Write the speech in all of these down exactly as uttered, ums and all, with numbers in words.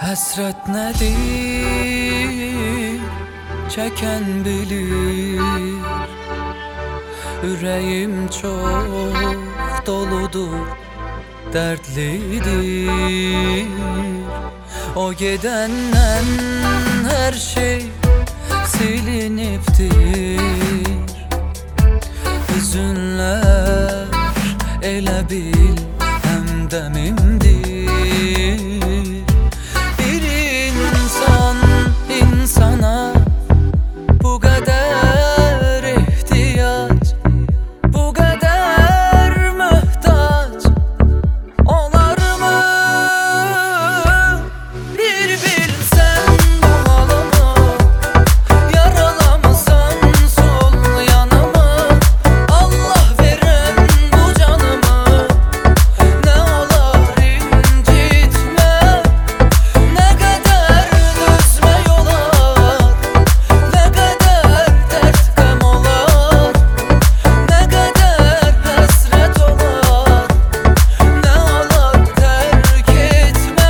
Həsrət nədir, çəkən bilir. Ürəyim çox doludur, dərdlidir. O gedəndən hər şey silinibdir. Hüzünlər elə bil həmdəmimdir. Bir insan insana bu qədər ehtiyac, bu qədər möhtac olarmı? Bir bilsən bu halımı, yaralamısan sol yanımı. Allah veren bu canımı, ne olar incitme. Ne kadar düzme yolar, ne kadar dert gam olar, ne kadar hasret olar, ne olar terk etme.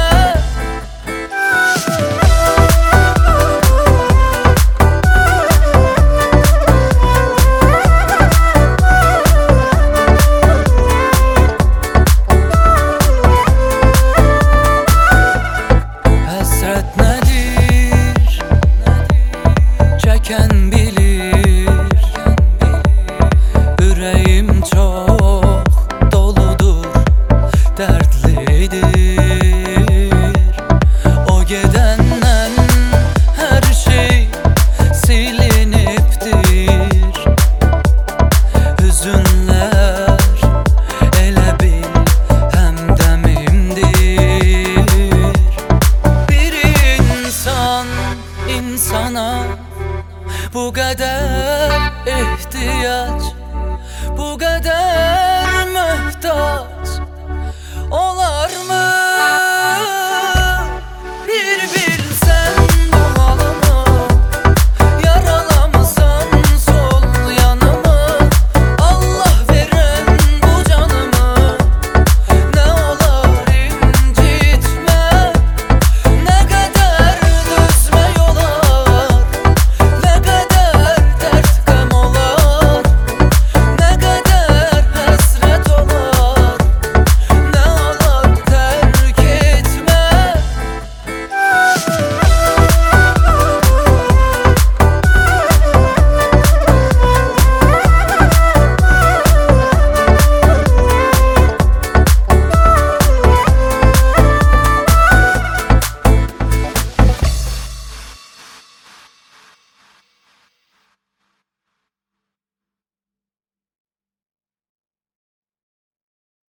Həsrət nədir, çəkən bilir. Ürəyim çox doludur, dərdlidir. O gedəndən hər şey silinibdir. Hüzünlər elə bil həmdəmimdir. Bir insan insana bu kadar ihtiyaç,